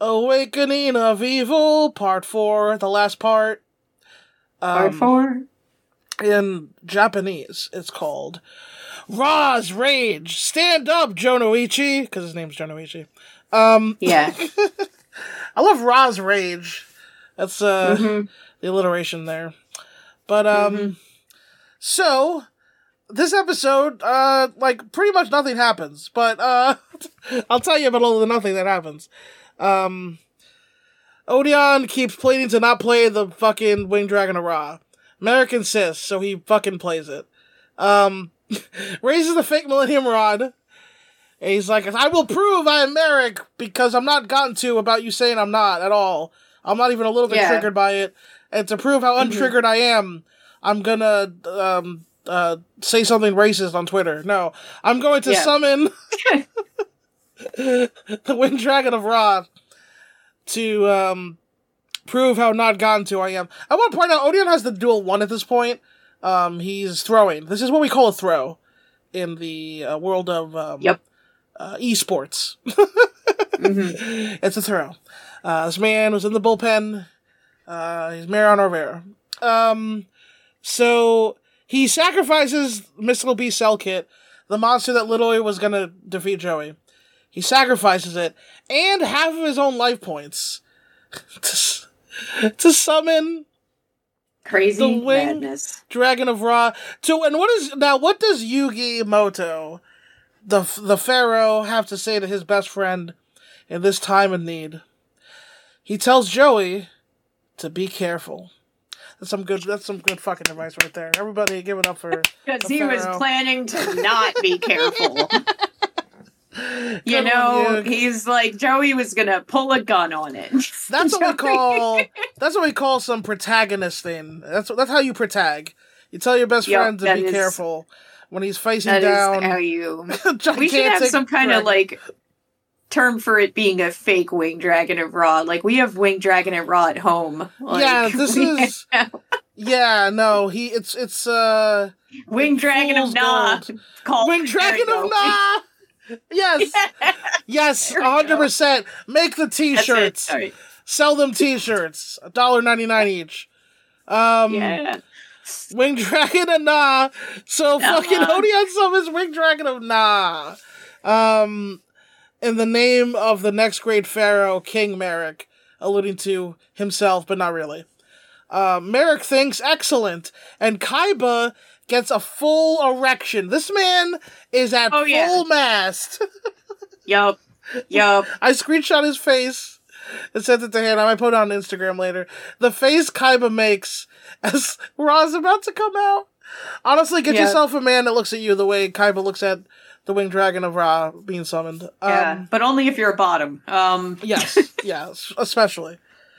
Awakening of Evil, Part 4, the last part. Part 4? In Japanese, it's called Ra's Rage. Stand up, Jonoichi, because his name's Jonoichi. Yeah. I love Ra's Rage. That's the alliteration there. But so this episode, pretty much nothing happens. But I'll tell you about all the nothing that happens. Odeon keeps pleading to not play the fucking Winged Dragon of Ra. Merrick insists, so he fucking plays it. Raises the fake Millennium Rod. And he's like, I will prove I am Merrick because I'm not gotten to about you saying I'm not at all. I'm not even a little bit triggered by it. And to prove how untriggered I am, I'm gonna say something racist on Twitter. No, I'm going to summon the Winged Dragon of Ra to prove how not gotten to I am. I want to point out, Odeon has the dual one at this point. He's throwing. This is what we call a throw in the world of esports. It's a throw. This man was in the bullpen. He's Mariano Rivera. So he sacrifices Mystical Beast Cell Kit, the monster that literally was going to defeat Joey. He sacrifices it and half of his own life points to summon crazy the Winged madness Dragon of Ra. And what does Yugi Moto, the Pharaoh, have to say to his best friend in this time of need? He tells Joey to be careful. That's some good fucking advice right there. Everybody give it up for because he was planning to not be careful. He's like, Joey was gonna pull a gun on it. That's what we call some protagonist thing. That's how you protag. You tell your best friend to be careful when he's facing down. How you. We should have some kind of term for it being a fake Winged Dragon of Ra. Like, we have Winged Dragon of Ra at home. This is. Yeah, no, it's Winged Dragon of Na. Winged Dragon of Na. Yes, yes, 100%. Make the t-shirts. Right. Sell them t-shirts. $1.99 each. Winged Dragon of Na. So fucking Odeon summons Winged Dragon of Na. In the name of the next great pharaoh, King Merrick, alluding to himself, but not really. Merrick thinks excellent, and Kaiba gets a full erection. This man is at full mast. Yup. I screenshot his face and sent it to him. I might put it on Instagram later. The face Kaiba makes as Ra's about to come out. Honestly, get yourself a man that looks at you the way Kaiba looks at the Winged Dragon of Ra being summoned. But only if you're a bottom. Yes, especially.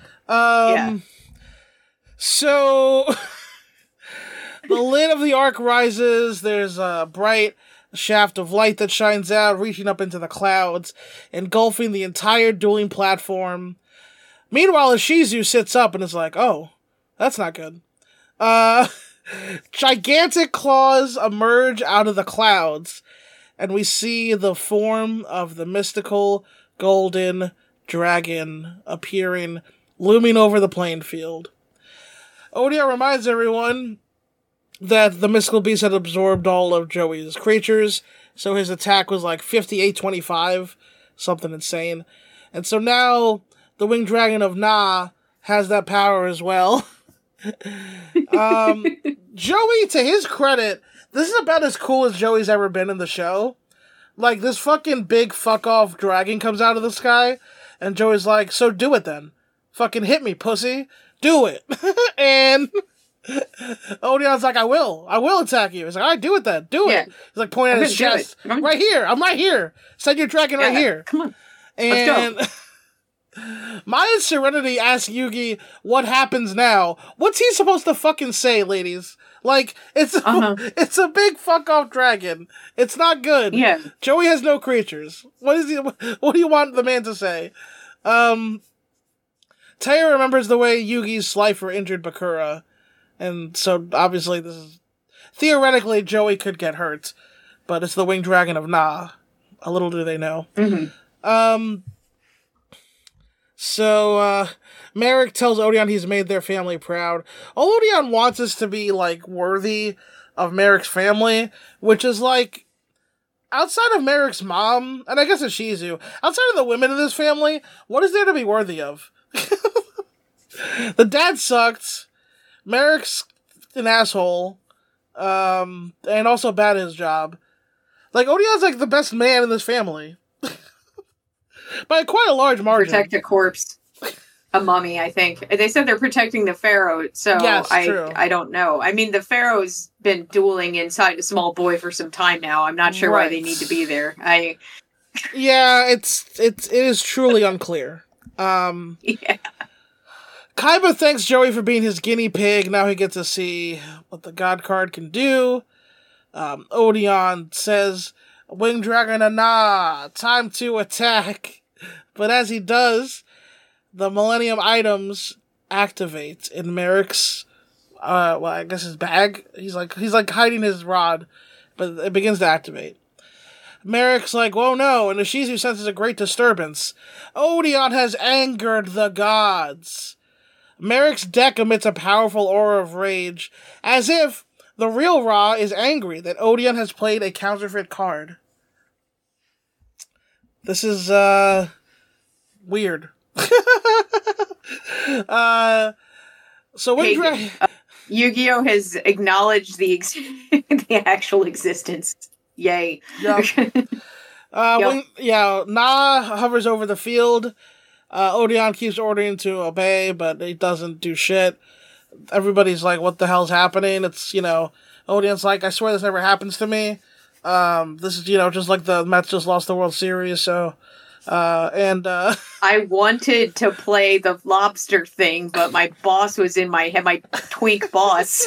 So, the lid of the ark rises. There's a bright shaft of light that shines out, reaching up into the clouds, engulfing the entire dueling platform. Meanwhile, Ishizu sits up and is like, oh, that's not good. Gigantic claws emerge out of the clouds, and we see the form of the mystical golden dragon appearing, looming over the playing field. Odeon reminds everyone that the mystical beast had absorbed all of Joey's creatures, so his attack was 58-25, something insane. And so now the Winged Dragon of Na has that power as well. Joey, to his credit, this is about as cool as Joey's ever been in the show. This fucking big fuck-off dragon comes out of the sky, and Joey's like, so do it then. Fucking hit me, pussy. Do it. And Odeon's like, I will attack you. He's like, all right, do it then. Do it. He's pointing at his chest. Right here. I'm right here. Send your dragon right here. Come on. And let's go. Maya Serenity asks Yugi, what happens now? What's he supposed to fucking say, ladies? It's a big fuck off dragon. It's not good. Yeah. Joey has no creatures. What do you want the man to say? Taya remembers the way Yugi's Slifer injured Bakura, and so obviously this is... Theoretically, Joey could get hurt, but it's the Winged Dragon of Na. A little do they know. So, Merrick tells Odion he's made their family proud. All Odion wants is to be, like, worthy of Merrick's family, which is, like, outside of Merrick's mom, and I guess it's Shizu, outside of the women in this family, what is there to be worthy of? The dad sucked. Merrick's an asshole. And also bad at his job. Like, Odion's, like, the best man in this family. By quite a large margin. Protect a corpse. A mummy, I think. They said they're protecting the pharaoh, so yes, I don't know. I mean, the pharaoh's been dueling inside a small boy for some time now. I'm not sure why they need to be there. Yeah, it is truly unclear. Yeah. Kaiba thanks Joey for being his guinea pig. Now he gets to see what the God card can do. Odion says, Winged Dragon Ana, time to attack. But as he does, the Millennium items activate in Merrick's, I guess his bag. He's like hiding his rod, but it begins to activate. Merrick's like, whoa, no, and Ishizu senses a great disturbance. Odion has angered the gods. Merrick's deck emits a powerful aura of rage, as if the real Ra is angry that Odion has played a counterfeit card. This is, weird. So Yu-Gi-Oh! Has acknowledged the actual existence. Yay. Yep. Na hovers over the field. Odion keeps ordering to obey, but he doesn't do shit. Everybody's like, what the hell's happening? It's, Odion's like, I swear this never happens to me. This is, just like the Mets just lost the World Series, so... I wanted to play the lobster thing, but my boss was in my head, my twink boss.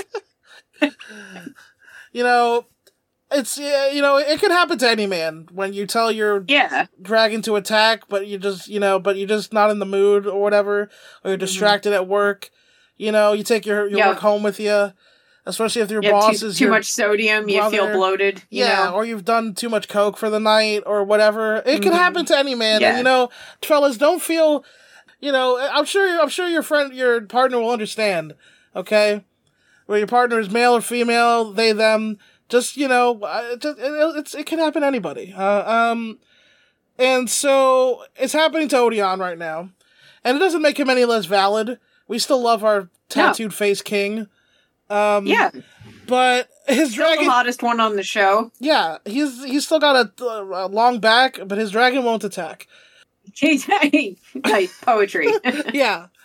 It's, it could happen to any man when you tell your dragon to attack, but you're just not in the mood or whatever, or you're distracted at work. You take your work home with you, especially if your boss is too much sodium, brother. You feel bloated. Or you've done too much coke for the night or whatever. It can happen to any man. Yeah. And, fellas, don't feel, I'm sure your partner will understand. Okay, whether your partner is male or female, they, them. Just, it can happen to anybody. And so it's happening to Odion right now. And it doesn't make him any less valid. We still love our tattooed face king. But his dragon... the hottest one on the show. Yeah, he's still got a long back, but his dragon won't attack. Nice poetry. Yeah.